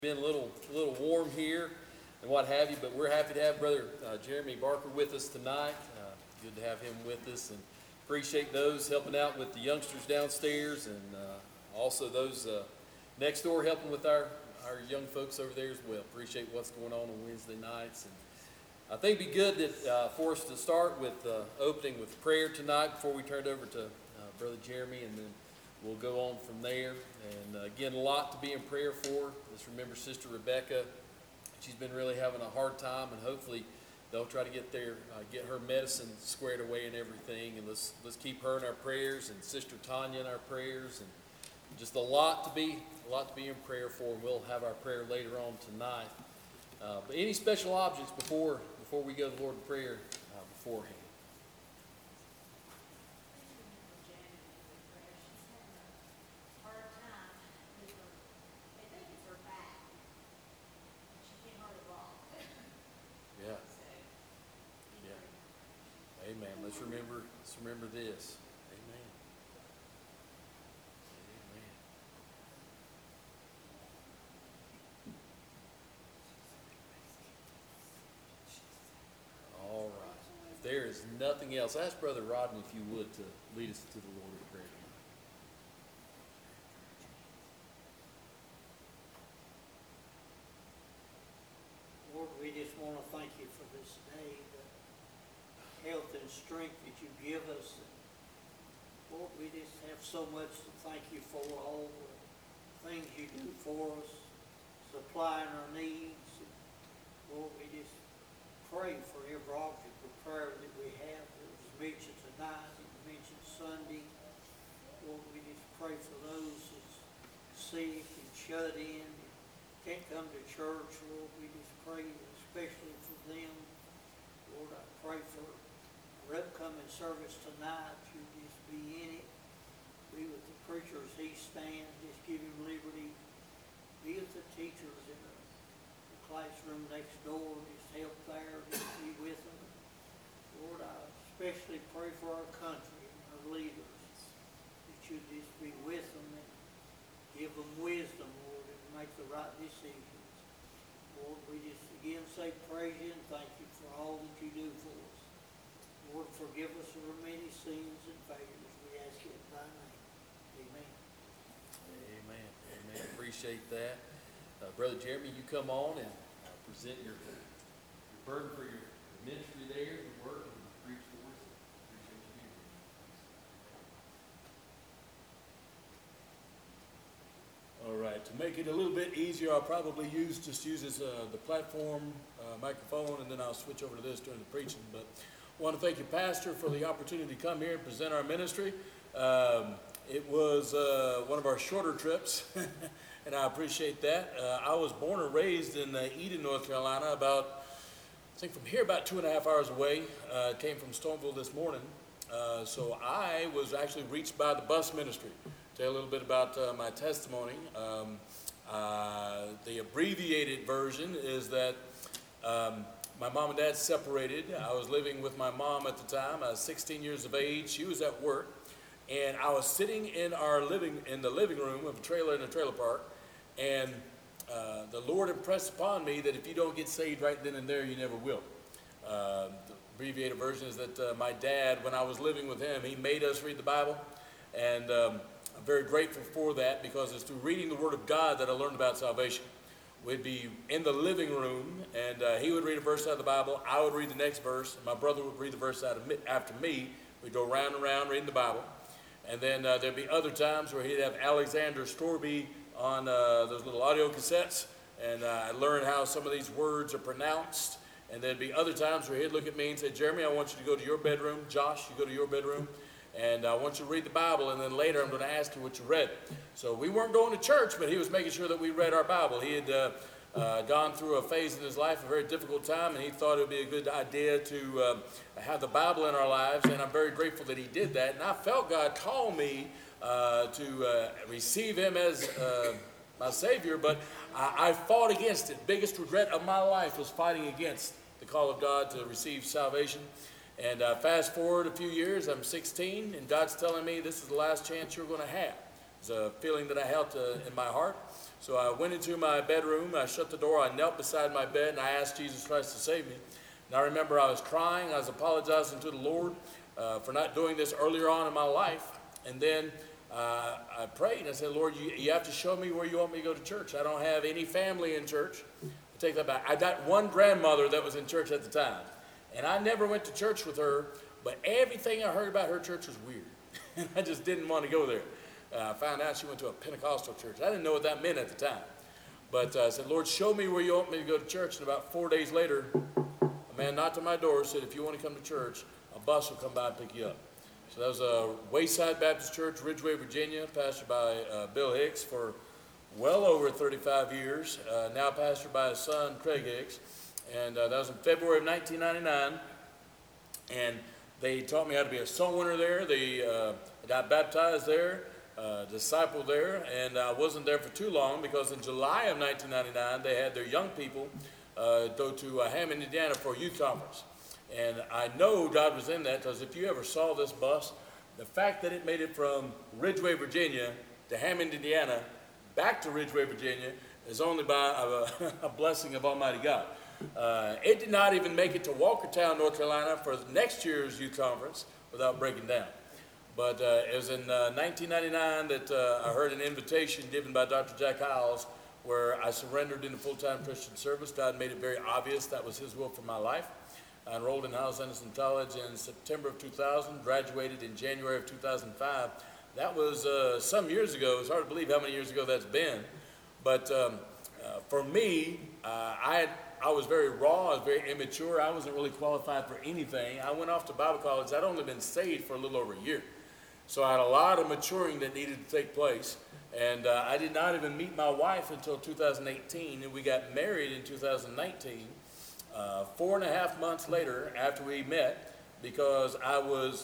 Been a little warm here and what have you, but we're happy to have Brother Jeremy Barker with us tonight. Good to have him with us, and appreciate those helping out with the youngsters downstairs, and also those next door helping with our young folks over there as well. Appreciate what's going on Wednesday nights, and I think it'd be good that for us to start with opening with prayer tonight before we turn it over to Brother Jeremy, and then we'll go on from there. And again, a lot to be in prayer for. Let's remember Sister Rebecca. She's been really having a hard time, and hopefully they'll try to get her medicine squared away and everything. And let's keep her in our prayers, and Sister Tanya in our prayers, and just a lot to be in prayer for. And we'll have our prayer later on tonight. But any special objects before we go to the Lord in prayer beforehand? Amen. Let's remember this. Amen. Amen. All right. If there is nothing else, ask Brother Rodney if you would to lead us to the Lord in prayer. Lord, we just want to thank you for this day, the health and strength that you give us. And Lord, we just have so much to thank you for, all the things you do for us, supplying our needs. And Lord, we just pray for every object of prayer that we have that was mentioned tonight and mentioned Sunday. Lord, we just pray for those that's sick and shut in and can't come to church. Lord, we just pray especially for them. Lord, I pray for our upcoming service tonight. You just be in it. Be with the preacher as he stands. Just give him liberty. Be with the teachers in the classroom next door. Just help there. Just be with them. Lord, I especially pray for our country and our leaders. That you just be with them and give them wisdom, Lord, and make the right decisions. Lord, we just again say praise you and thank you for all that you do for us. Lord, forgive us of our many sins and failures. We ask it in thy name. Amen. Amen. Amen. Appreciate that. Brother Jeremy, you come on and present your burden for your ministry there, your work, and preach for us. Appreciate you being here. All right, to make it a little bit easier, I'll probably use the platform microphone, and then I'll switch over to this during the preaching. But I want to thank you, Pastor, for the opportunity to come here and present our ministry. It was one of our shorter trips, and I appreciate that. I was born and raised in Eden, North Carolina, from here about 2.5 hours away. Came from Stoneville this morning. So I was actually reached by the bus ministry. Tell you a little bit about my testimony. The abbreviated version is that my mom and dad separated. I was living with my mom at the time. I was 16 years of age. She was at work, and I was sitting in the living room of a trailer in a trailer park, and the Lord impressed upon me that if you don't get saved right then and there, you never will. The abbreviated version is that my dad, when I was living with him, he made us read the Bible, and I'm very grateful for that, because it's through reading the Word of God that I learned about salvation. We'd be in the living room, and he would read a verse out of the Bible. I would read the next verse, and my brother would read the verse after me. We'd go round and round reading the Bible. And then there'd be other times where he'd have Alexander Storby on those little audio cassettes, and I learned how some of these words are pronounced. And there'd be other times where he'd look at me and say, Jeremy, I want you to go to your bedroom. Josh, you go to your bedroom. And I want you to read the Bible, and then later I'm going to ask you what you read. So we weren't going to church, but he was making sure that we read our Bible. He had gone through a phase in his life, a very difficult time, and he thought it would be a good idea to have the Bible in our lives, and I'm very grateful that he did that. And I felt God call me to receive him as my Savior, but I fought against it. Biggest regret of my life was fighting against the call of God to receive salvation. And fast forward a few years, I'm 16, and God's telling me this is the last chance you're going to have. It's a feeling that I held in my heart. So I went into my bedroom, I shut the door, I knelt beside my bed, and I asked Jesus Christ to save me. And I remember I was crying, I was apologizing to the Lord for not doing this earlier on in my life. And then I prayed, and I said, Lord, you have to show me where you want me to go to church. I don't have any family in church. I take that back. I got one grandmother that was in church at the time. And I never went to church with her, but everything I heard about her church was weird. And I just didn't want to go there. I found out she went to a Pentecostal church. I didn't know what that meant at the time. But I said, Lord, show me where you want me to go to church. And about 4 days later, a man knocked on my door and said, if you want to come to church, a bus will come by and pick you up. So that was a Wayside Baptist Church, Ridgeway, Virginia, pastored by Bill Hicks for well over 35 years, now pastored by his son, Craig Hicks. And that was in February of 1999. And they taught me how to be a soul winner there. They got baptized there, discipled there, and I wasn't there for too long because in July of 1999, they had their young people go to Hammond, Indiana for a youth conference. And I know God was in that because if you ever saw this bus, the fact that it made it from Ridgeway, Virginia to Hammond, Indiana, back to Ridgeway, Virginia, is only by a blessing of Almighty God. It did not even make it to Walkertown, North Carolina for next year's youth conference without breaking down. But it was in 1999 that I heard an invitation given by Dr. Jack Hiles where I surrendered into full-time Christian service. God made it very obvious that was his will for my life. I enrolled in Hiles Anderson College in September of 2000, graduated in January of 2005. That was some years ago. It's hard to believe how many years ago that's been. But for me, I was very raw, I was very immature. I wasn't really qualified for anything. I went off to Bible college. I'd only been saved for a little over a year. So I had a lot of maturing that needed to take place. And I did not even meet my wife until 2018, and we got married in 2019. 4.5 months later after we met, because I was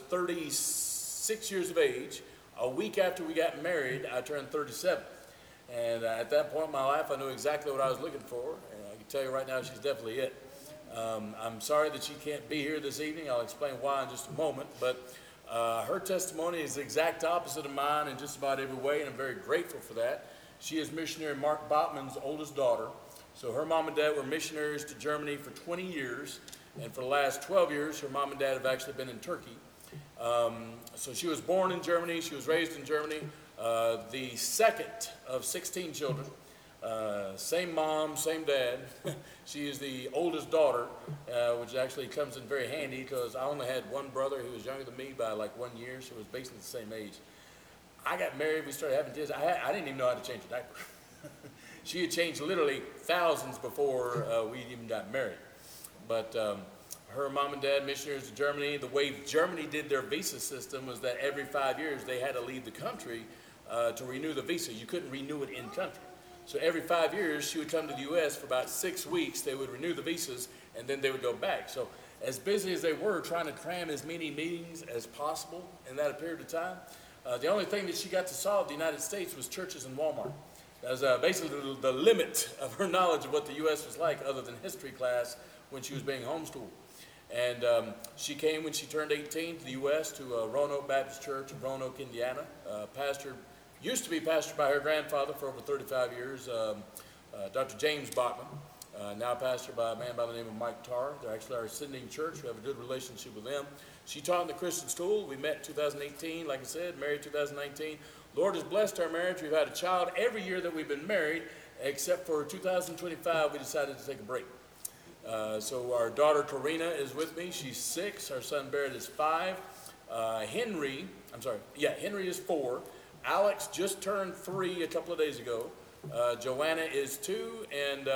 36 years of age, a week after we got married, I turned 37. And at that point in my life, I knew exactly what I was looking for. And I can tell you right now, she's definitely it. I'm sorry that she can't be here this evening. I'll explain why in just a moment. But her testimony is the exact opposite of mine in just about every way, and I'm very grateful for that. She is missionary Mark Botman's oldest daughter. So her mom and dad were missionaries to Germany for 20 years, and for the last 12 years, her mom and dad have actually been in Turkey. So she was born in Germany, she was raised in Germany, the second of 16 children, same mom, same dad. She is the oldest daughter, which actually comes in very handy because I only had one brother who was younger than me by like 1 year, so it was basically the same age. I got married, we started having kids. I didn't even know how to change a diaper. She had changed literally thousands before we even got married. But her mom and dad, missionaries to Germany. The way Germany did their visa system was that every 5 years they had to leave the country to renew the visa. You couldn't renew it in country. So every 5 years she would come to the U.S. for about 6 weeks. They would renew the visas, and then they would go back. So as busy as they were trying to cram as many meetings as possible in that period of time, the only thing that she got to saw of the United States was churches and Walmart. That was basically the limit of her knowledge of what the U.S. was like other than history class when she was being homeschooled. And she came when she turned 18 to the U.S. to Roanoke Baptist Church in Roanoke, Indiana. Used to be pastored by her grandfather for over 35 years, Dr. James Bachman, now pastored by a man by the name of Mike Tarr. They're actually our sending church. We have a good relationship with them. She taught in the Christian school. We met in 2018, like I said, married 2019. Lord has blessed our marriage. We've had a child every year that we've been married, except for 2025, we decided to take a break. So our daughter Karina is with me. She's 6. Our son Barrett is 5. Henry is 4. Alex just turned 3 a couple of days ago. Joanna is 2, and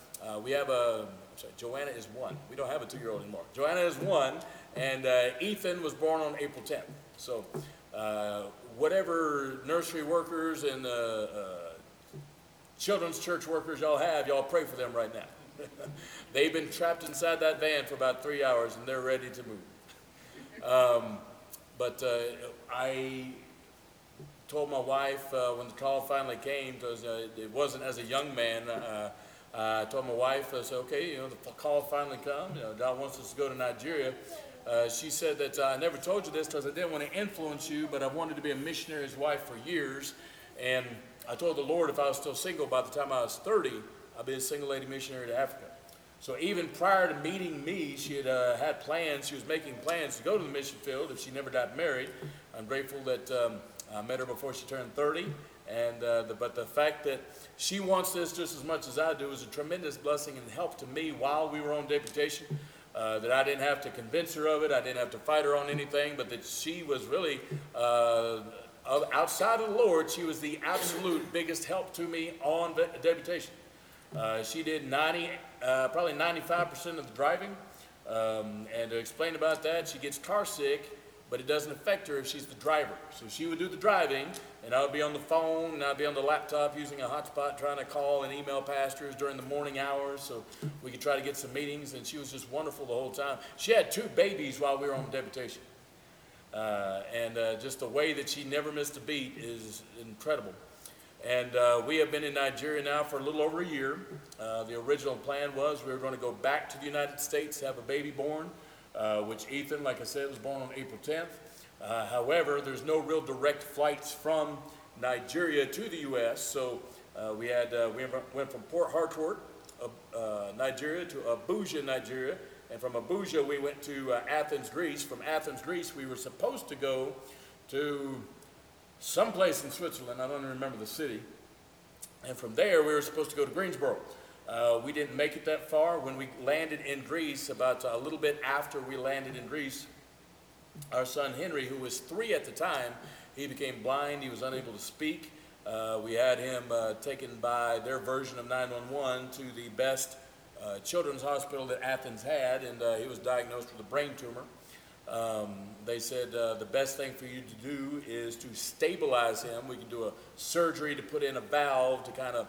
Joanna is 1. We don't have a 2-year-old anymore. Joanna is 1, and Ethan was born on April 10th. So whatever nursery workers and children's church workers y'all have, y'all pray for them right now. They've been trapped inside that van for about 3 hours, and they're ready to move. But I told my wife when the call finally came, because it wasn't as a young man, I told my wife, I said, okay, the call finally come. God wants us to go to Nigeria. She said that I never told you this because I didn't want to influence you, but I wanted to be a missionary's wife for years. And I told the Lord if I was still single by the time I was 30, I'd be a single lady missionary to Africa. So even prior to meeting me, she had had plans. She was making plans to go to the mission field if she never got married. I'm grateful that I met her before she turned 30. But the fact that she wants this just as much as I do is a tremendous blessing and help to me while we were on deputation. That I didn't have to convince her of it. I didn't have to fight her on anything, but that she was really, outside of the Lord, she was the absolute biggest help to me on deputation. She did probably 95% of the driving. And to explain about that, she gets car sick, but it doesn't affect her if she's the driver. So she would do the driving, and I would be on the phone, and I'd be on the laptop using a hotspot trying to call and email pastors during the morning hours so we could try to get some meetings, and she was just wonderful the whole time. She had 2 babies while we were on deputation. Just the way that she never missed a beat is incredible. And we have been in Nigeria now for a little over a year. The original plan was we were going to go back to the United States to have a baby born, which Ethan, like I said, was born on April 10th. However, there's no real direct flights from Nigeria to the U.S., so we went from Port Harcourt, Nigeria, to Abuja, Nigeria, and from Abuja we went to Athens, Greece. From Athens, Greece, we were supposed to go to someplace in Switzerland. I don't remember the city. And from there, we were supposed to go to Greensboro. We didn't make it that far. When we landed in Greece, about a little bit after we landed in Greece, our son Henry, who was 3 at the time, he became blind. He was unable to speak. We had him taken by their version of 911 to the best children's hospital that Athens had, and he was diagnosed with a brain tumor. They said the best thing for you to do is to stabilize him. We can do a surgery to put in a valve to kind of,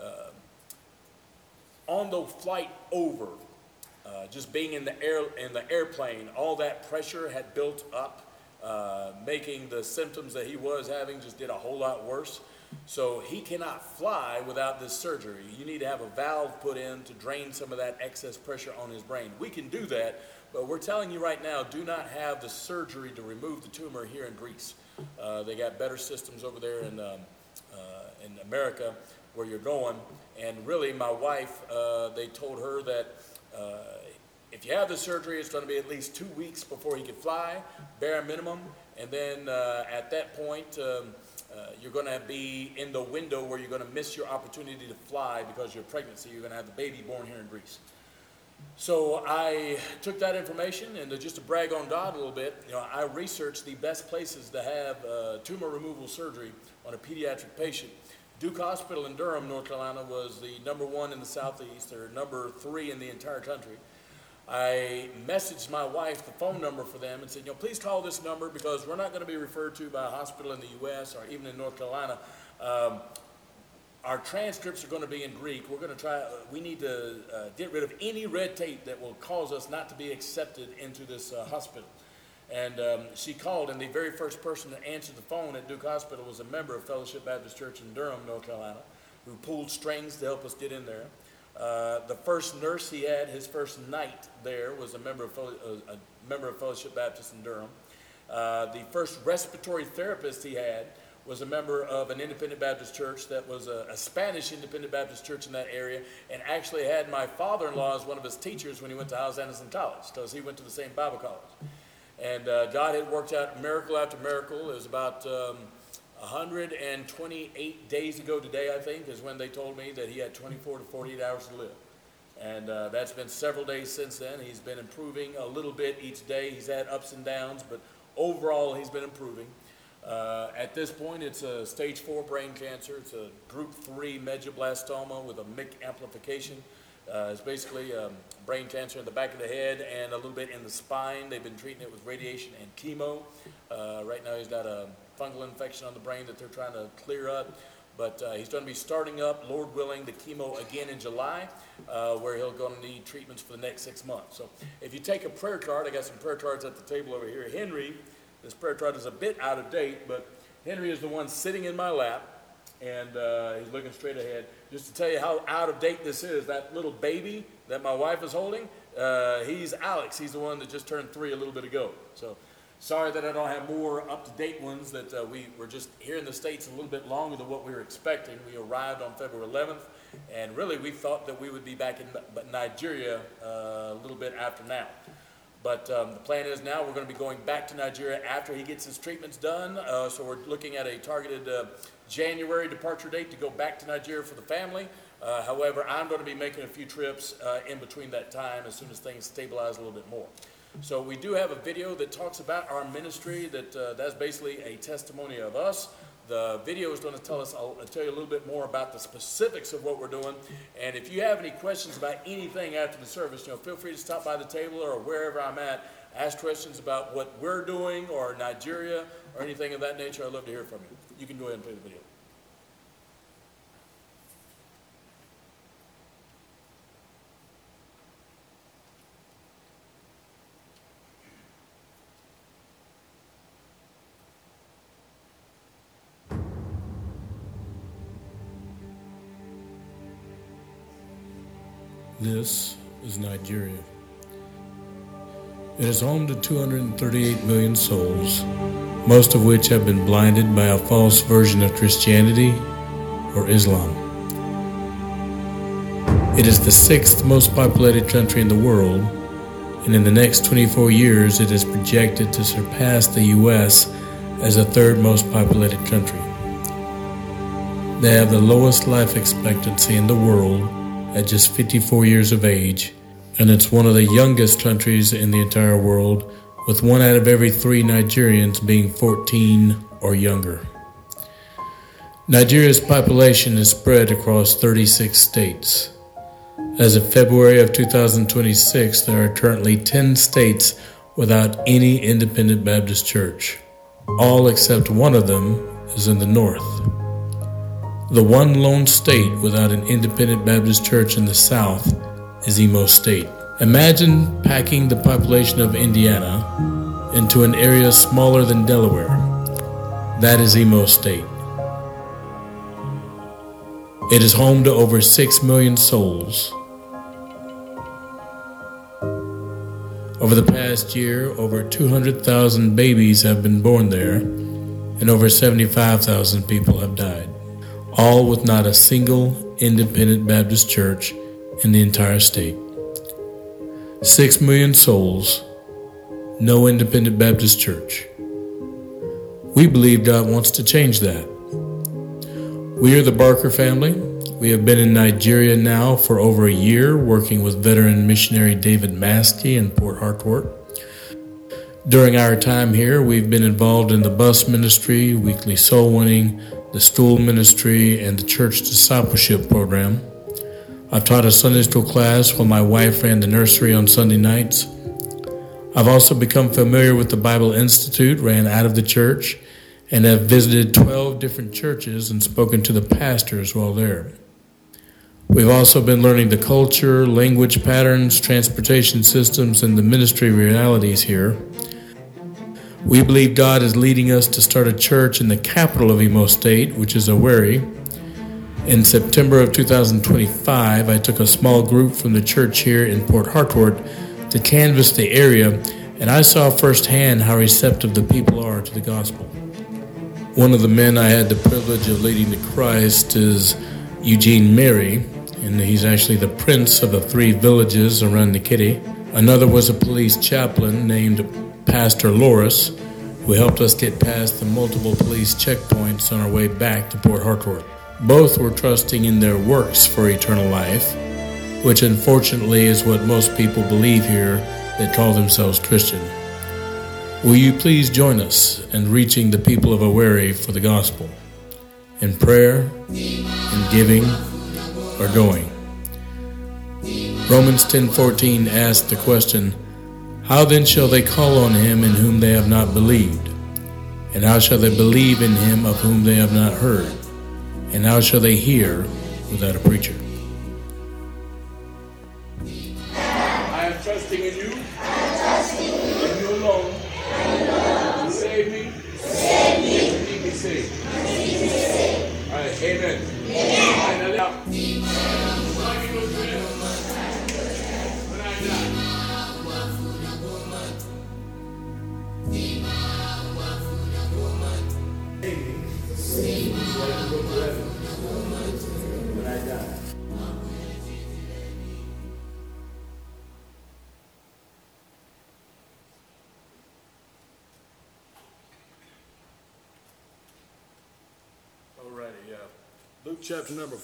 on the flight over, just being in the airplane, all that pressure had built up, making the symptoms that he was having just did a whole lot worse. So he cannot fly without this surgery. You need to have a valve put in to drain some of that excess pressure on his brain. We can do that, but we're telling you right now, do not have the surgery to remove the tumor here in Greece. They got better systems over there in America where you're going. And really, my wife, they told her that if you have the surgery, it's going to be at least 2 weeks before he can fly, bare minimum. And then at that point, you're going to be in the window where you're going to miss your opportunity to fly because of your pregnancy. You're going to have the baby born here in Greece. So I took that information, and just to brag on God a little bit, I researched the best places to have tumor removal surgery on a pediatric patient. Duke Hospital in Durham, North Carolina was the #1 in the Southeast, or #3 in the entire country. I messaged my wife the phone number for them and said, please call this number because we're not going to be referred to by a hospital in the U.S. or even in North Carolina. Our transcripts are going to be in Greek. We're going to we need to get rid of any red tape that will cause us not to be accepted into this hospital. And she called, and the very first person that answered the phone at Duke Hospital was a member of Fellowship Baptist Church in Durham, North Carolina, who pulled strings to help us get in there. The first nurse he had, his first night there, was a member of Fellowship Baptist in Durham. The first respiratory therapist he had was a member of an independent Baptist church that was a Spanish independent Baptist church in that area, and actually had my father-in-law as one of his teachers when he went to Hyles Anderson College, because he went to the same Bible college. And God had worked out miracle after miracle. It was about 128 days ago today, I think, is when they told me that he had 24 to 48 hours to live. And that's been several days since then. He's been improving a little bit each day. He's had ups and downs, but overall he's been improving. At this point, it's a stage 4 brain cancer. It's a group 3 medulloblastoma with a MYC amplification. It's basically brain cancer in the back of the head and a little bit in the spine. They've been treating it with radiation and chemo. Right now he's got a fungal infection on the brain that they're trying to clear up. But he's going to be starting up, Lord willing, the chemo again in July, where he'll going to need treatments for the next 6 months. So if you take a prayer card, I got some prayer cards at the table over here. Henry, this prayer card is a bit out of date, but Henry is the one sitting in my lap, and he's looking straight ahead. Just to tell you how out of date this is, that little baby that my wife is holding, he's Alex. He's the one that just turned 3 a little bit ago. So Sorry that I don't have more up-to-date ones, that we were just here in the States a little bit longer than what we were expecting. We arrived on February 11th, and really we thought that we would be back in Nigeria a little bit after now. But the plan is now we're going to be going back to Nigeria after he gets his treatments done. So we're looking at a targeted January departure date to go back to Nigeria for the family. However, I'm going to be making a few trips in between that time as soon as things stabilize a little bit more. So we do have a video that talks about our ministry. That's basically a testimony of us. The video is going to tell you a little bit more about the specifics of what we're doing. And if you have any questions about anything after the service, feel free to stop by the table or wherever I'm at. Ask questions about what we're doing or Nigeria or anything of that nature. I'd love to hear from you. You can go ahead and play the video. This is Nigeria. It is home to 238 million souls, most of which have been blinded by a false version of Christianity or Islam. It is the 6th most populated country in the world, and in the next 24 years it is projected to surpass the U.S. as the 3rd most populated country. They have the lowest life expectancy in the world at just 54 years of age, and it's one of the youngest countries in the entire world, with 1 out of every 3 Nigerians being 14 or younger. Nigeria's population is spread across 36 states. As of February of 2026, there are currently 10 states without any independent Baptist church. All except one of them is in the north. The one lone state without an independent Baptist church in the South is Imo State. Imagine packing the population of Indiana into an area smaller than Delaware. That is Imo State. It is home to over 6 million souls. Over the past year, over 200,000 babies have been born there, and over 75,000 people have died. All with not a single independent Baptist church in the entire state. 6 million souls, no independent Baptist church. We believe God wants to change that. We are the Barker family. We have been in Nigeria now for over a year, working with veteran missionary David Maskey in Port Harcourt. During our time here, we've been involved in the bus ministry, weekly soul winning, the school ministry, and the church discipleship program. I've taught a Sunday school class while my wife ran the nursery on Sunday nights. I've also become familiar with the Bible Institute, ran out of the church, and have visited 12 different churches and spoken to the pastors while there. We've also been learning the culture, language patterns, transportation systems, and the ministry realities here. We believe God is leading us to start a church in the capital of Imo State, which is Owerri. In September of 2025, I took a small group from the church here in Port Harcourt to canvass the area, and I saw firsthand how receptive the people are to the gospel. One of the men I had the privilege of leading to Christ is Eugene Mary, and he's actually the prince of the 3 villages around Nikiti. Another was a police chaplain named Pastor Loris, who helped us get past the multiple police checkpoints on our way back to Port Harcourt. Both were trusting in their works for eternal life, which unfortunately is what most people believe here that call themselves Christian. Will you please join us in reaching the people of Owerri for the gospel, in prayer, in giving, or going? Romans 10:14 asks the question, how then shall they call on him in whom they have not believed? And how shall they believe in him of whom they have not heard? And how shall they hear without a preacher? I am trusting in you. In you alone. To save me. And keep me safe. All right, amen. Amen. When I die. Luke chapter number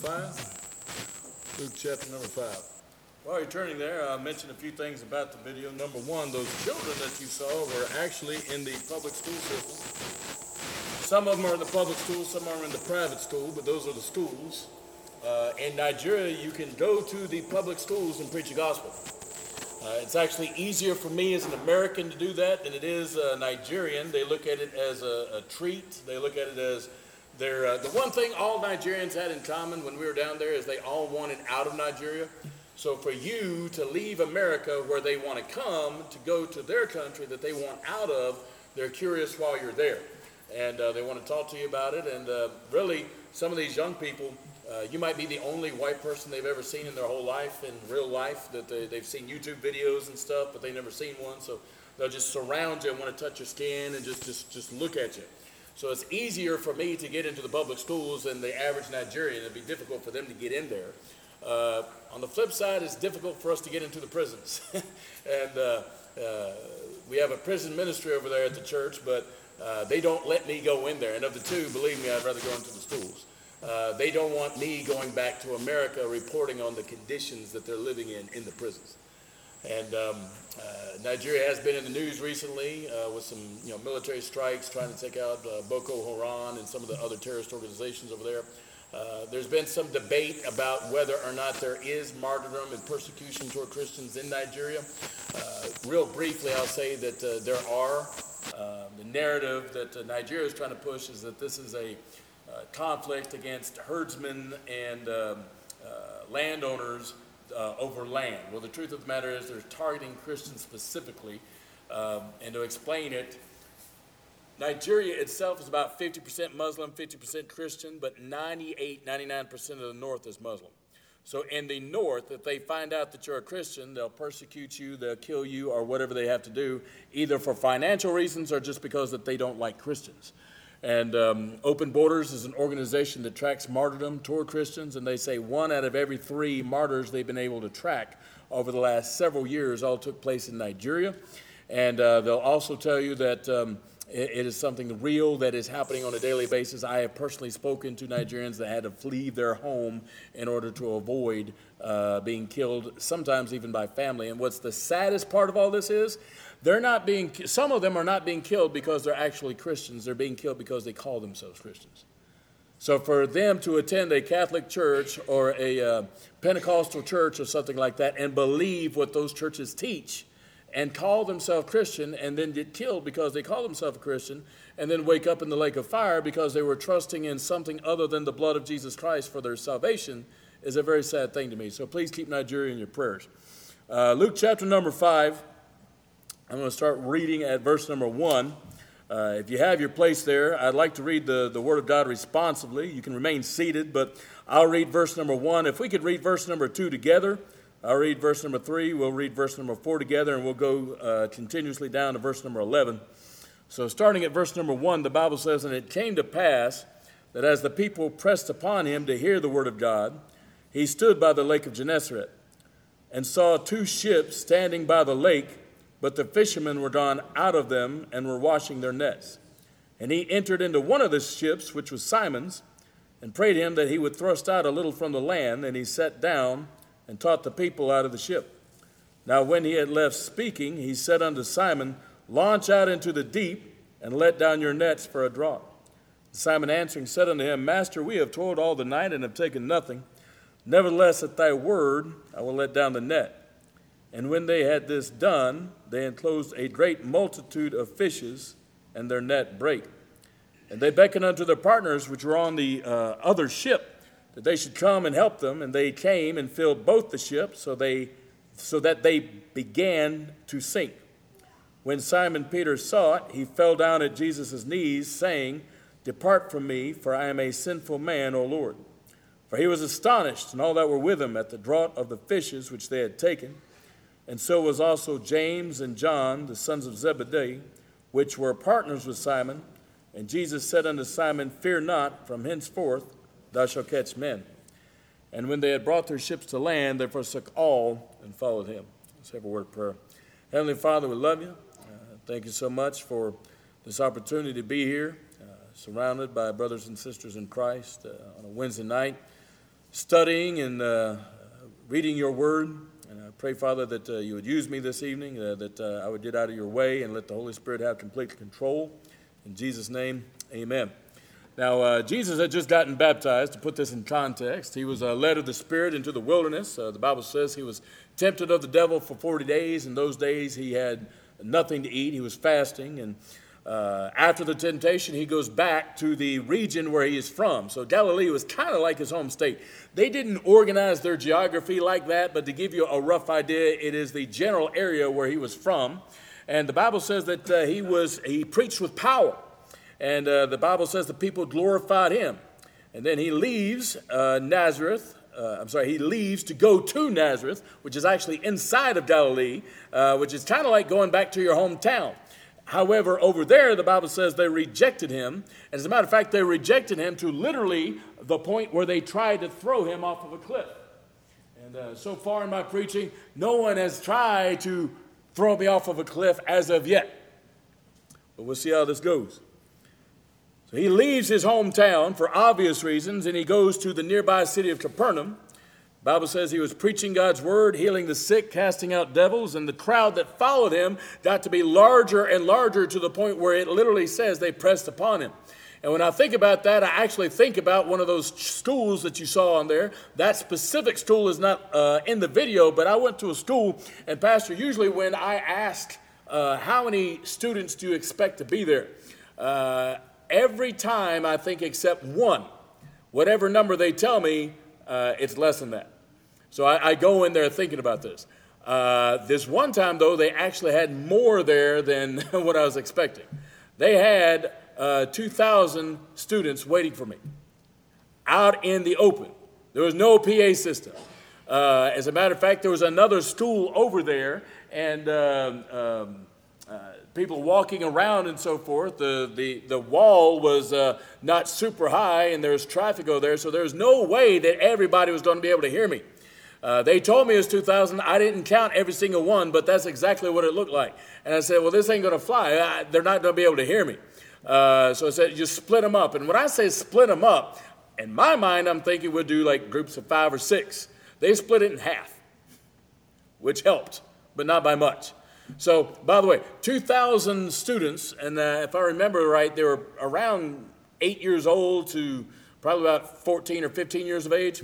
5. Luke chapter number 5. While you're turning there, I'll mention a few things about the video. Number one, those children that you saw were actually in the public school system. Some of them are in the public school, some are in the private school, but those are the schools. In Nigeria, you can go to the public schools and preach the gospel. It's actually easier for me as an American to do that than it is a Nigerian. They look at it as a treat. They look at it as the one thing all Nigerians had in common when we were down there is they all wanted out of Nigeria. So for you to leave America where they want to come to go to their country that they want out of, they're curious while you're there. And they want to talk to you about it. And really, some of these young people, you might be the only white person they've ever seen in their whole life, in real life, that they've seen YouTube videos and stuff, but they've never seen one. So they'll just surround you and want to touch your skin and just look at you. So it's easier for me to get into the public schools than the average Nigerian. It'd be difficult for them to get in there. On the flip side, it's difficult for us to get into the prisons. And we have a prison ministry over there at the church, but they don't let me go in there. And of the two, believe me, I'd rather go into the schools. They don't want me going back to America reporting on the conditions that they're living in the prisons. And Nigeria has been in the news recently with some military strikes trying to take out Boko Haram and some of the other terrorist organizations over there. There's been some debate about whether or not there is martyrdom and persecution toward Christians in Nigeria. Real briefly, I'll say that there are. The narrative that Nigeria is trying to push is that this is a conflict against herdsmen and landowners over land. Well, the truth of the matter is they're targeting Christians specifically. And to explain it, Nigeria itself is about 50% Muslim, 50% Christian, but 99% of the north is Muslim. So in the north, if they find out that you're a Christian, they'll persecute you, they'll kill you, or whatever they have to do, either for financial reasons or just because that they don't like Christians. And Open Borders is an organization that tracks martyrdom toward Christians, and they say 1 out of every 3 martyrs they've been able to track over the last several years all took place in Nigeria. And they'll also tell you that it is something real that is happening on a daily basis. I have personally spoken to Nigerians that had to flee their home in order to avoid being killed, sometimes even by family. And what's the saddest part of all this is, some of them are not being killed because they're actually Christians. They're being killed because they call themselves Christians. So for them to attend a Catholic church or a Pentecostal church or something like that and believe what those churches teach and call themselves Christian and then get killed because they call themselves a Christian and then wake up in the lake of fire because they were trusting in something other than the blood of Jesus Christ for their salvation is a very sad thing to me. So please keep Nigeria in your prayers. Luke chapter number 5, I'm going to start reading at verse number 1. If you have your place there, I'd like to read the Word of God responsively. You can remain seated, but I'll read verse number 1. If we could read verse number 2 together, I'll read verse number 3, we'll read verse number 4 together, and we'll go continuously down to verse number 11. So starting at verse number 1, the Bible says, "And it came to pass that as the people pressed upon him to hear the word of God, he stood by the lake of Gennesaret, and saw 2 ships standing by the lake, but the fishermen were gone out of them and were washing their nets. And he entered into one of the ships, which was Simon's, and prayed him that he would thrust out a little from the land, and he sat down and taught the people out of the ship. Now when he had left speaking, he said unto Simon, Launch out into the deep, and let down your nets for a draught. Simon answering said unto him, Master, we have toiled all the night and have taken nothing. Nevertheless, at thy word I will let down the net. And when they had this done, they enclosed a great multitude of fishes, and their net brake. And they beckoned unto their partners which were on the other ship, that they should come and help them. And they came and filled both the ships, so that they began to sink. When Simon Peter saw it, he fell down at Jesus' knees, saying, Depart from me, for I am a sinful man, O Lord. For he was astonished, and all that were with him, at the draught of the fishes which they had taken. And so was also James and John, the sons of Zebedee, which were partners with Simon. And Jesus said unto Simon, Fear not, from henceforth thou shalt catch men. And when they had brought their ships to land, they forsook all and followed him. Let's have a word of prayer. Heavenly Father, we love you. Thank you so much for this opportunity to be here. surrounded by brothers and sisters in Christ on a Wednesday night, studying and reading your word. And I pray, Father, that you would use me this evening, that I would get out of your way and let the Holy Spirit have complete control. In Jesus' name, amen. Now, Jesus had just gotten baptized. To put this in context, he was led of the Spirit into the wilderness. The Bible says he was tempted of the devil for 40 days. In those days, he had nothing to eat. He was fasting. And after the temptation, he goes back to the region where he is from. So Galilee was kind of like his home state. They didn't organize their geography like that, but to give you a rough idea, it is the general area where he was from. And the Bible says that he preached with power. And the Bible says the people glorified him. And then he leaves he leaves to go to Nazareth, which is actually inside of Galilee, which is kind of like going back to your hometown. However, over there, the Bible says they rejected him. And as a matter of fact, they rejected him to literally the point where they tried to throw him off of a cliff. And so far in my preaching, no one has tried to throw me off of a cliff as of yet. But we'll see how this goes. So he leaves his hometown for obvious reasons, and he goes to the nearby city of Capernaum. The Bible says he was preaching God's word, healing the sick, casting out devils, and the crowd that followed him got to be larger and larger to the point where it literally says they pressed upon him. And when I think about that, I actually think about one of those stools that you saw on there. That specific stool is not in the video, but I went to a school, and Pastor, usually when I ask how many students do you expect to be there, every time I think except one, whatever number they tell me, it's less than that. So I go in there thinking about this. This one time, though, they actually had more there than what I was expecting. They had 2,000 students waiting for me out in the open. There was no PA system. As a matter of fact, there was another stool over there, and people walking around and so forth. The wall was not super high, and there was traffic over there, so there was no way that everybody was going to be able to hear me. They told me it was 2,000. I didn't count every single one, but that's exactly what it looked like. And I said, well, this ain't going to fly. They're not going to be able to hear me. So I said, just split them up. And when I say split them up, in my mind, I'm thinking we'll do like groups of 5 or 6. They split it in half, which helped, but not by much. So, by the way, 2,000 students, and if I remember right, they were around 8 years old to probably about 14 or 15 years of age.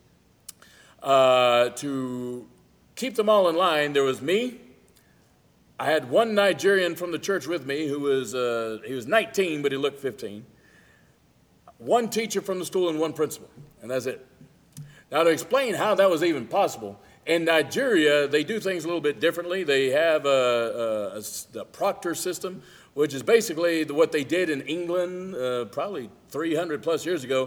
To keep them all in line, there was me. I had one Nigerian from the church with me who was he was 19, but he looked 15. One teacher from the school and one principal, and that's it. Now, to explain how that was even possible, in Nigeria, they do things a little bit differently. They have a proctor system, which is basically what they did in England probably 300 plus years ago.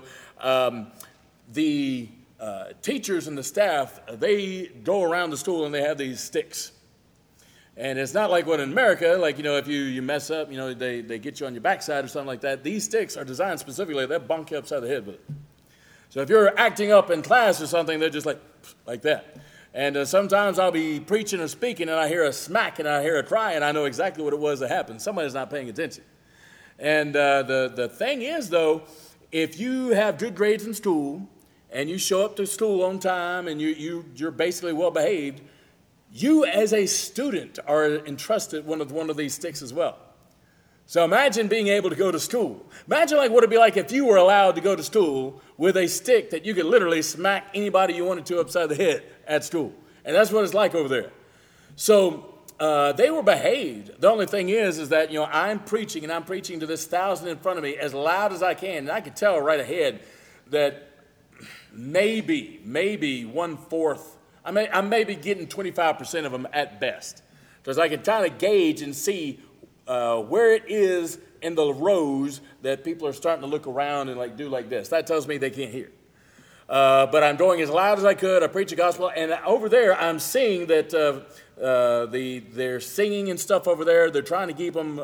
The teachers and the staff, they go around the school and they have these sticks. And it's not like what in America, like, if you mess up, they get you on your backside or something like that. These sticks are designed specifically, they'll bonk you upside the head with it. So if you're acting up in class or something, they're just like that. And sometimes I'll be preaching or speaking, and I hear a smack, and I hear a cry, and I know exactly what it was that happened. Somebody's not paying attention. And the thing is, though, if you have good grades in school, and you show up to school on time, and you're basically well-behaved, you as a student are entrusted one of these sticks as well. So imagine being able to go to school. Imagine what it'd be like if you were allowed to go to school with a stick that you could literally smack anybody you wanted to upside the head at school. And that's what it's like over there. So they were behaved. The only thing is that, I'm preaching, and I'm preaching to this 1,000 in front of me as loud as I can. And I could tell right ahead that maybe 1/4, I may be getting 25% of them at best. Because I can kind of gauge and see where it is in the rows that people are starting to look around and do like this. That tells me they can't hear. But I'm going as loud as I could. I preach the gospel. And over there, I'm seeing that they're singing and stuff over there. They're trying to keep them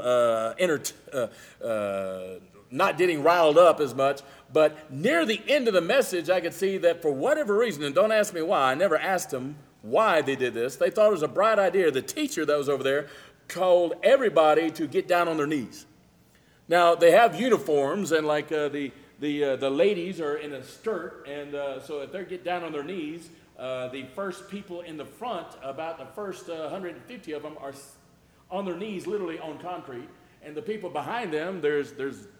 not getting riled up as much. But near the end of the message, I could see that for whatever reason, and don't ask me why, I never asked them why they did this. They thought it was a bright idea. The teacher that was over there told everybody to get down on their knees. Now, they have uniforms, and like the ladies are in a skirt, and so if they get down on their knees, the first people in the front, about the first 150 of them, are on their knees, literally on concrete, and the people behind them, there's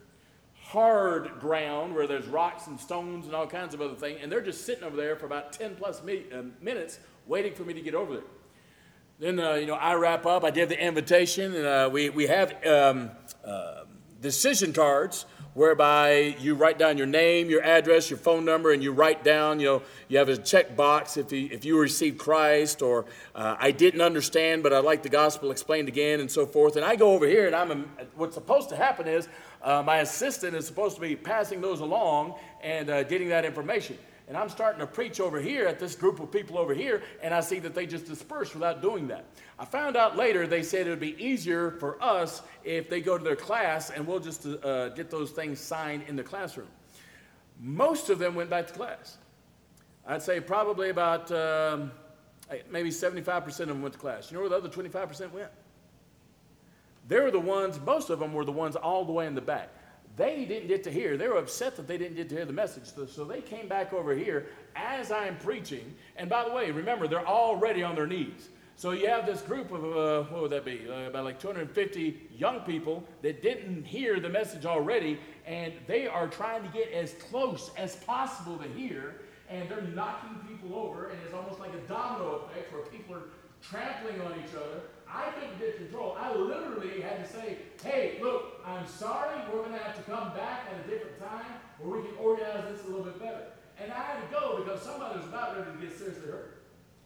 hard ground where there's rocks and stones and all kinds of other things, and they're just sitting over there for about 10 plus minutes waiting for me to get over there. Then, I wrap up. I did the invitation, and we have decision cards whereby you write down your name, your address, your phone number, and you write down, you have a check box if you received Christ, or I didn't understand, but I'd like the gospel explained again, and so forth. And I go over here, and what's supposed to happen is my assistant is supposed to be passing those along and getting that information. And I'm starting to preach over here at this group of people over here, and I see that they just disperse without doing that. I found out later they said it would be easier for us if they go to their class, and we'll just get those things signed in the classroom. Most of them went back to class. I'd say probably about maybe 75% of them went to class. You know where the other 25% went? They were the ones, most of them were the ones all the way in the back. They didn't get to hear. They were upset that they didn't get to hear the message. So they came back over here as I'm preaching. And by the way, remember, they're already on their knees. So you have this group of, what would that be, about like 250 young people that didn't hear the message already, and they are trying to get as close as possible to hear, and they're knocking people over, and it's almost like a domino effect where people are trampling on each other. I couldn't get control. I literally had to say, hey, look, I'm sorry, we're going to have to come back at a different time where we can organize this a little bit better. And I had to go because somebody was about ready to get seriously hurt.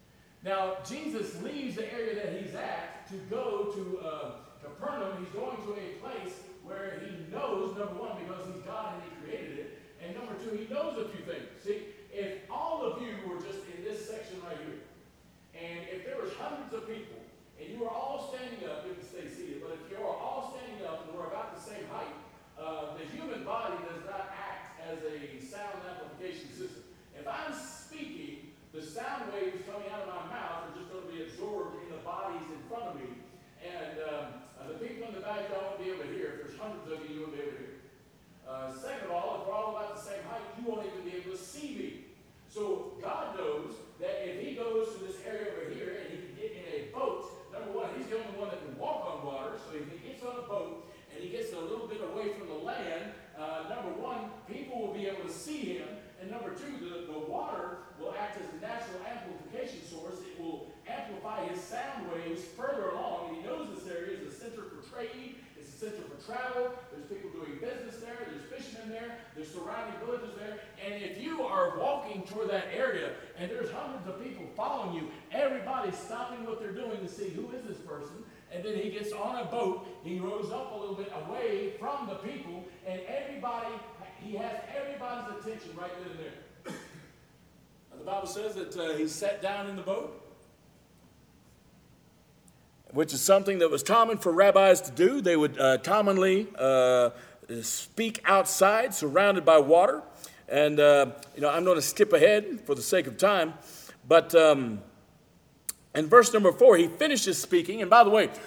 Now, Jesus leaves the area that he's at to go to Capernaum. He's going to a place where he knows, number one, because he's God and he created it, and number two, he knows a few things. See, if all of you were just in this section right here, and if there was hundreds of people, and you are all standing up, you can stay seated, but if you are all standing up and we're about the same height, the human body does not act as a sound amplification system. If I'm speaking, the sound waves coming out of my mouth are just going to be absorbed in the bodies in front of me, and the people in the back won't be able to hear. If there's hundreds of you, you won't be able to hear. Second of all, if we're all about the same height, you won't even be able to see me. So God knows that if he goes to this area over here and he can get in a boat, number one, he's the only one that can walk on water, so if he gets on a boat and he gets a little bit away from the land, number one, people will be able to see him, and number two, the water will act as a natural amplification source. It will amplify his sound waves further along, and he knows this area is a center for trade, it's a center for travel, there's people doing business there, there's fishermen there, there's surrounding villages there, and if you are walking toward that area and there's hundreds of people following you, everybody's stopping what they're doing to see who is this person, and then he gets on a boat, he rows up a little bit away from the people, and he has everybody's attention right then and there. And the Bible says that he sat down in the boat, which is something that was common for rabbis to do. They would commonly speak outside, surrounded by water. And, I'm going to skip ahead for the sake of time. But in verse number 4, he finishes speaking. And by the way,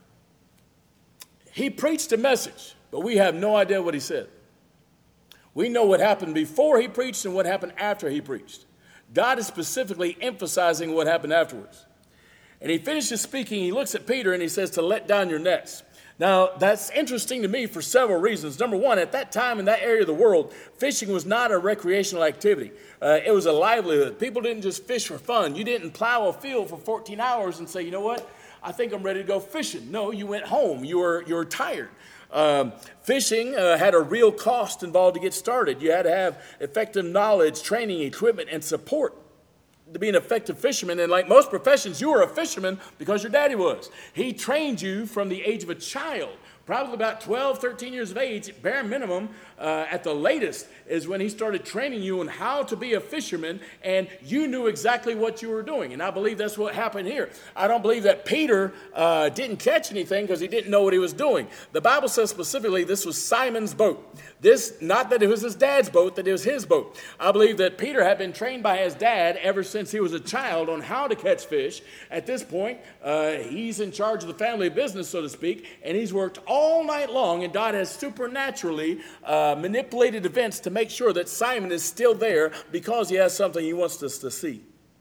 he preached a message, but we have no idea what he said. We know what happened before he preached and what happened after he preached. God is specifically emphasizing what happened afterwards. And he finishes speaking, he looks at Peter and he says to let down your nets. Now, that's interesting to me for several reasons. Number one, at that time in that area of the world, fishing was not a recreational activity. It was a livelihood. People didn't just fish for fun. You didn't plow a field for 14 hours and say, you know what, I think I'm ready to go fishing. No, you went home. You were tired. Fishing had a real cost involved to get started. You had to have effective knowledge, training, equipment, and support to be an effective fisherman. And like most professions, you were a fisherman because your daddy was. He trained you from the age of a child, probably about 12, 13 years of age, bare minimum, at the latest, is when he started training you on how to be a fisherman, and you knew exactly what you were doing. And I believe that's what happened here. I don't believe that Peter didn't catch anything because he didn't know what he was doing. The Bible says specifically this was Simon's boat. This, not that it was his dad's boat, that it was his boat. I believe that Peter had been trained by his dad ever since he was a child on how to catch fish. At this point, he's in charge of the family business, so to speak, and he's worked all all night long, and God has supernaturally manipulated events to make sure that Simon is still there because he has something he wants us to see.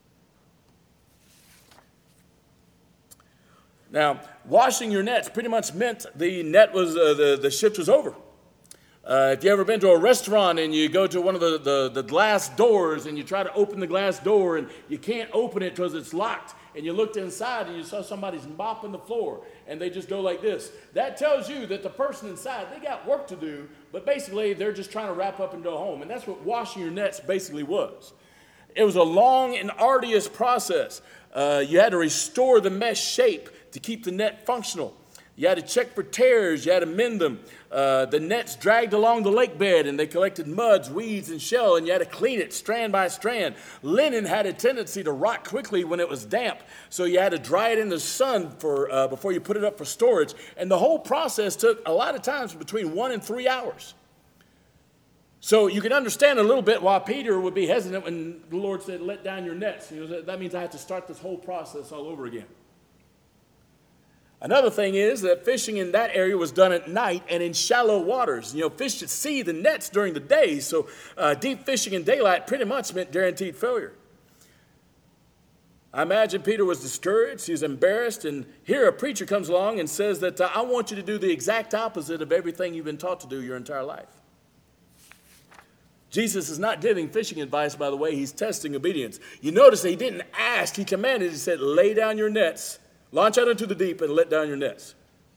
Now, washing your nets pretty much meant the net was the shift was over. If you ever been to a restaurant and you go to one of the glass doors and you try to open the glass door and you can't open it because it's locked, and you looked inside and you saw somebody's mopping the floor and they just go like this, that tells you that the person inside, they got work to do, but basically they're just trying to wrap up and go home. And that's what washing your nets basically was. It was a long and arduous process. You had to restore the mesh shape to keep the net functional. You had to check for tears. You had to mend them. The nets dragged along the lake bed, and they collected muds, weeds, and shell, and you had to clean it strand by strand. Linen had a tendency to rot quickly when it was damp, so you had to dry it in the sun before you put it up for storage. And the whole process took a lot of times between 1 and 3 hours. So you can understand a little bit why Peter would be hesitant when the Lord said, let down your nets. That means I have to start this whole process all over again. Another thing is that fishing in that area was done at night and in shallow waters. Fish should see the nets during the day, so deep fishing in daylight pretty much meant guaranteed failure. I imagine Peter was discouraged, he was embarrassed, and here a preacher comes along and says that I want you to do the exact opposite of everything you've been taught to do your entire life. Jesus is not giving fishing advice, by the way, he's testing obedience. You notice he didn't ask, he commanded, he said, lay down your nets. Launch out into the deep and let down your nets.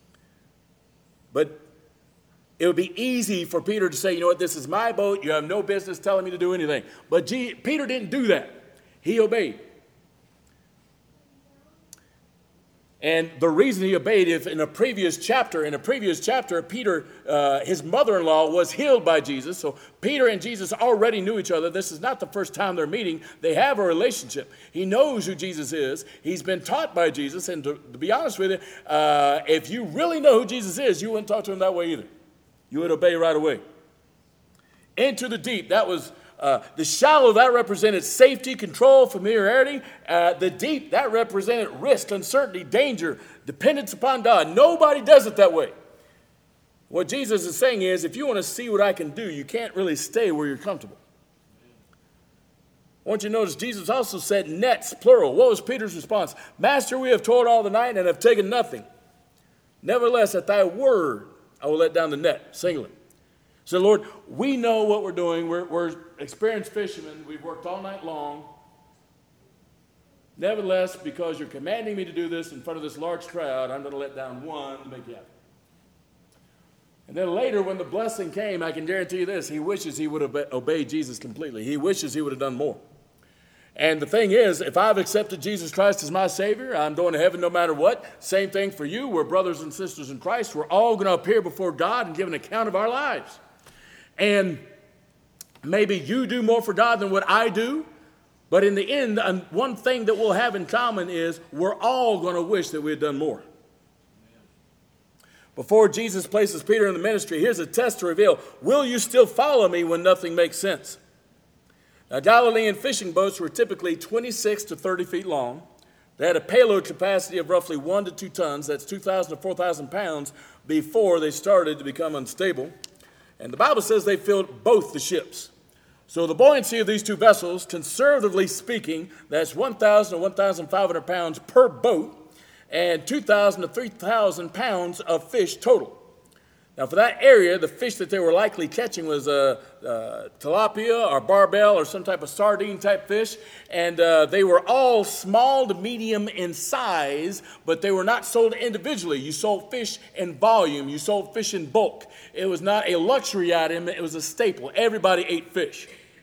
But it would be easy for Peter to say, you know what, this is my boat. You have no business telling me to do anything. But Peter didn't do that. He obeyed. And the reason he obeyed is in a previous chapter, Peter, his mother-in-law was healed by Jesus. So Peter and Jesus already knew each other. This is not the first time they're meeting. They have a relationship. He knows who Jesus is. He's been taught by Jesus. And to be honest with you, if you really know who Jesus is, you wouldn't talk to him that way either. You would obey right away. Into the deep, that was the shallow, that represented safety, control, familiarity. The deep, that represented risk, uncertainty, danger, dependence upon God. Nobody does it that way. What Jesus is saying is, if you want to see what I can do, you can't really stay where you're comfortable. I want you to notice Jesus also said nets, plural. What was Peter's response? Master, we have toiled all the night and have taken nothing. Nevertheless, at thy word, I will let down the net, singular. So, Lord, we know what we're doing. We're experienced fishermen. We've worked all night long. Nevertheless, because you're commanding me to do this in front of this large crowd, I'm going to let down one to make you happy. And then later, when the blessing came, I can guarantee you this, he wishes he would have obeyed Jesus completely. He wishes he would have done more. And the thing is, if I've accepted Jesus Christ as my Savior, I'm going to heaven no matter what. Same thing for you. We're brothers and sisters in Christ. We're all going to appear before God and give an account of our lives. And maybe you do more for God than what I do, but in the end, one thing that we'll have in common is we're all going to wish that we had done more. Before Jesus places Peter in the ministry, here's a test to reveal, will you still follow me when nothing makes sense? Now, Galilean fishing boats were typically 26 to 30 feet long. They had a payload capacity of roughly 1 to 2 tons. That's 2,000 to 4,000 pounds before they started to become unstable. And the Bible says they filled both the ships. So the buoyancy of these two vessels, conservatively speaking, that's 1,000 to 1,500 pounds per boat and 2,000 to 3,000 pounds of fish total. Now for that area, the fish that they were likely catching was tilapia or barbel or some type of sardine type fish. And they were all small to medium in size, but they were not sold individually. You sold fish in volume. You sold fish in bulk. It was not a luxury item. It was a staple. Everybody ate fish.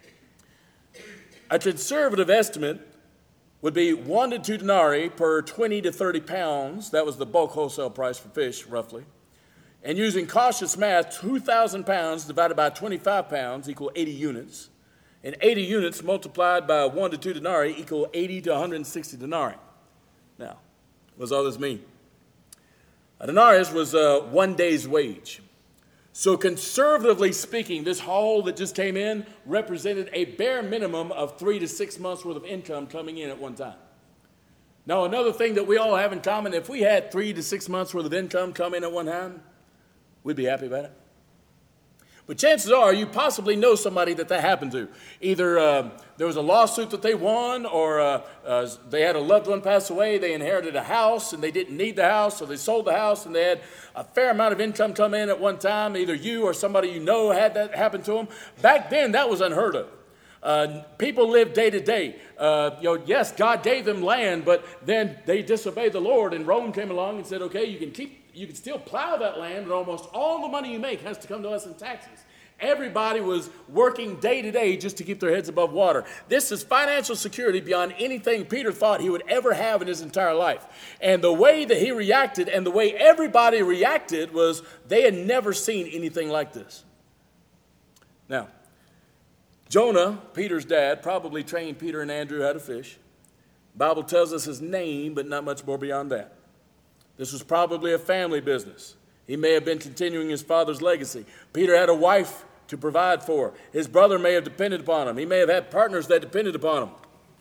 A conservative estimate would be 1 to 2 denarii per 20 to 30 pounds. That was the bulk wholesale price for fish, roughly. And using cautious math, 2,000 pounds divided by 25 pounds equal 80 units. And 80 units multiplied by 1 to 2 denarii equal 80 to 160 denarii. Now, what does all this mean? A denarius was 1 day's wage. So conservatively speaking, this haul that just came in represented a bare minimum of 3 to 6 months worth of income coming in at one time. Now, another thing that we all have in common, if we had 3 to 6 months worth of income come in at one time, we'd be happy about it. But chances are you possibly know somebody that happened to. Either there was a lawsuit that they won, or they had a loved one pass away, they inherited a house and they didn't need the house, so they sold the house and they had a fair amount of income come in at one time. Either you or somebody you know had that happen to them. Back then, that was unheard of. People lived day to day. Yes, God gave them land, but then they disobeyed the Lord, and Rome came along and said, okay, you can still plow that land, and almost all the money you make has to come to us in taxes. Everybody was working day to day just to keep their heads above water. This is financial security beyond anything Peter thought he would ever have in his entire life. And the way that he reacted and the way everybody reacted was they had never seen anything like this. Now, Jonah, Peter's dad, probably trained Peter and Andrew how to fish. The Bible tells us his name, but not much more beyond that. This was probably a family business. He may have been continuing his father's legacy. Peter had a wife to provide for. His brother may have depended upon him. He may have had partners that depended upon him.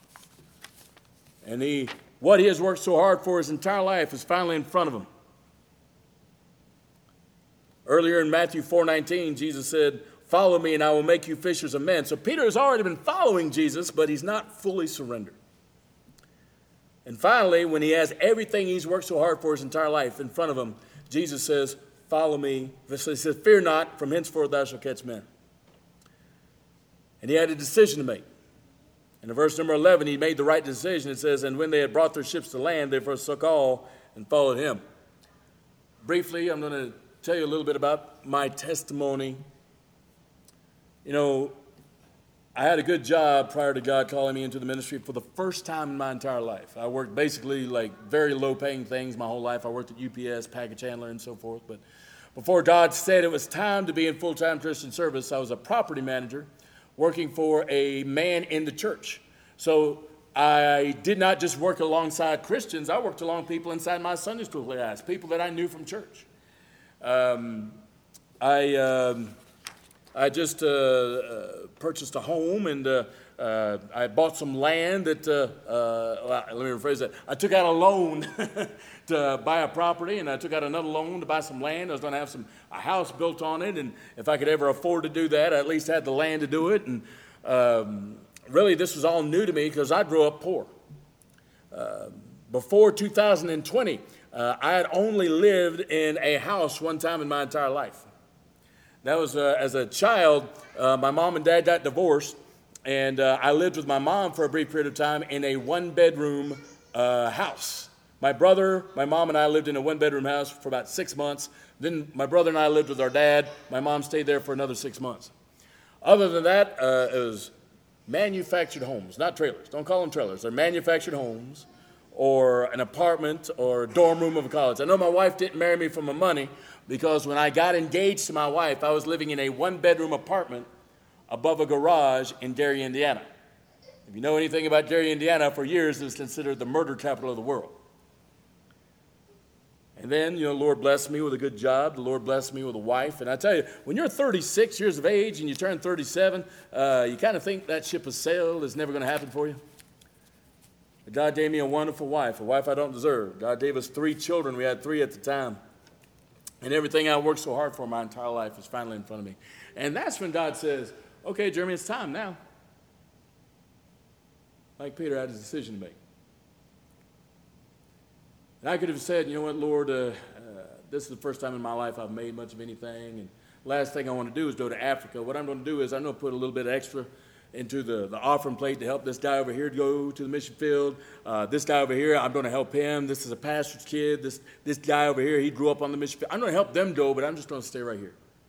And what he has worked so hard for his entire life is finally in front of him. Earlier in Matthew 4:19, Jesus said, "Follow me and I will make you fishers of men." So Peter has already been following Jesus, but he's not fully surrendered. And finally, when he has everything he's worked so hard for his entire life in front of him, Jesus says, "Follow me." He says, "Fear not, from henceforth thou shalt catch men." And he had a decision to make. And in verse number 11, he made the right decision. It says, "And when they had brought their ships to land, they forsook all and followed him." Briefly, I'm going to tell you a little bit about my testimony. I had a good job prior to God calling me into the ministry for the first time in my entire life. I worked basically like very low-paying things my whole life. I worked at UPS, package handler, and so forth. But before God said it was time to be in full-time Christian service, I was a property manager working for a man in the church. So I did not just work alongside Christians. I worked along people inside my Sunday school class, people that I knew from church. I just purchased a home, and I bought some land that, let me rephrase that. I took out a loan to buy a property, and I took out another loan to buy some land. I was going to have a house built on it, and if I could ever afford to do that, I at least had the land to do it. And really, this was all new to me because I grew up poor. Before 2020, I had only lived in a house one time in my entire life. That was as a child. My mom and dad got divorced, and I lived with my mom for a brief period of time in a one-bedroom house. My brother, my mom, and I lived in a one-bedroom house for about 6 months. Then my brother and I lived with our dad. My mom stayed there for another 6 months. Other than that, it was manufactured homes, not trailers. Don't call them trailers. They're manufactured homes, or an apartment, or a dorm room of a college. I know my wife didn't marry me for my money, because when I got engaged to my wife, I was living in a one-bedroom apartment above a garage in Gary, Indiana. If you know anything about Gary, Indiana, for years it was considered the murder capital of the world. And then, the Lord blessed me with a good job. The Lord blessed me with a wife. And I tell you, when you're 36 years of age and you turn 37, you kind of think that ship has sailed. It's never going to happen for you. But God gave me a wonderful wife, a wife I don't deserve. God gave us 3 children. We had 3 at the time. And everything I worked so hard for my entire life is finally in front of me. And that's when God says, "Okay, Jeremy, it's time now." Like Peter had a decision to make. And I could have said, "You know what, Lord, this is the first time in my life I've made much of anything. And last thing I want to do is go to Africa. What I'm going to do is I'm going to put a little bit extra into the offering plate to help this guy over here to go to the mission field. This guy over here, I'm going to help him. This is a pastor's kid. This guy over here, he grew up on the mission field. I'm going to help them go, but I'm just going to stay right here."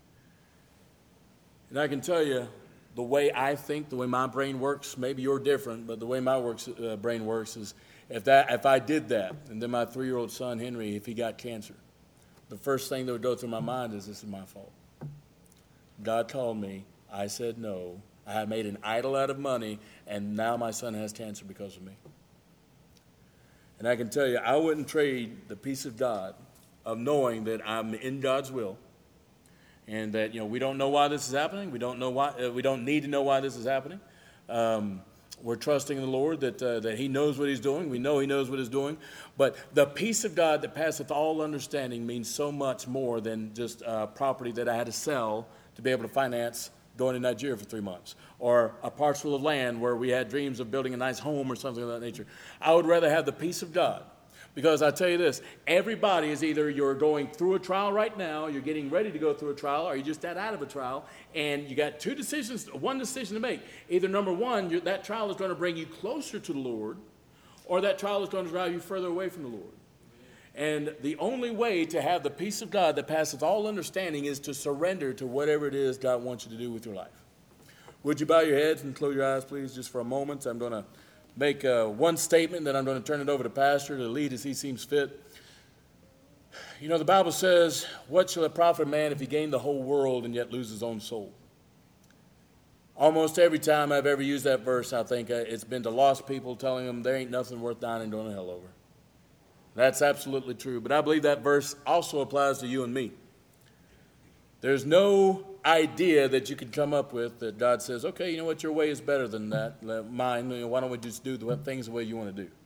And I can tell you, the way I think, the way my brain works, maybe you're different, but the way my brain works is if I did that, and then my 3-year-old son, Henry, if he got cancer, the first thing that would go through my mind is, this is my fault. God called me. I said no. I had made an idol out of money, and now my son has cancer because of me. And I can tell you, I wouldn't trade the peace of God, of knowing that I'm in God's will, and that we don't know why this is happening. We don't know why. We don't need to know why this is happening. We're trusting in the Lord that He knows what He's doing. We know He knows what He's doing. But the peace of God that passeth all understanding means so much more than just property that I had to sell to be able to finance going to Nigeria for 3 months, or a parcel of land where we had dreams of building a nice home or something of that nature. I would rather have the peace of God, because I tell you this, everybody is either you're going through a trial right now, you're getting ready to go through a trial, or you just got out of a trial, and you got one decision to make. Either number one, that trial is going to bring you closer to the Lord, or that trial is going to drive you further away from the Lord. And the only way to have the peace of God that passeth all understanding is to surrender to whatever it is God wants you to do with your life. Would you bow your heads and close your eyes, please, just for a moment? I'm going to make one statement, then I'm going to turn it over to Pastor to lead as he seems fit. You know, the Bible says, what shall it profit a man if he gain the whole world and yet lose his own soul? Almost every time I've ever used that verse, I think it's been to lost people telling them there ain't nothing worth dying and going to hell over. That's absolutely true. But I believe that verse also applies to you and me. There's no idea that you can come up with that God says, okay, you know what, your way is better than that. Mine, why don't we just do the things the way you want to do?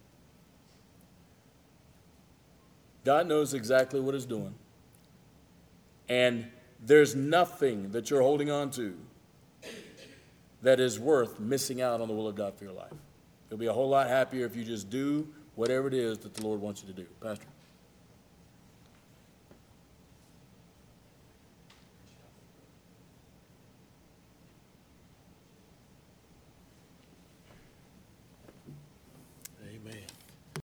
God knows exactly what He's doing. And there's nothing that you're holding on to that is worth missing out on the will of God for your life. You'll be a whole lot happier if you just do whatever it is that the Lord wants you to do. Pastor?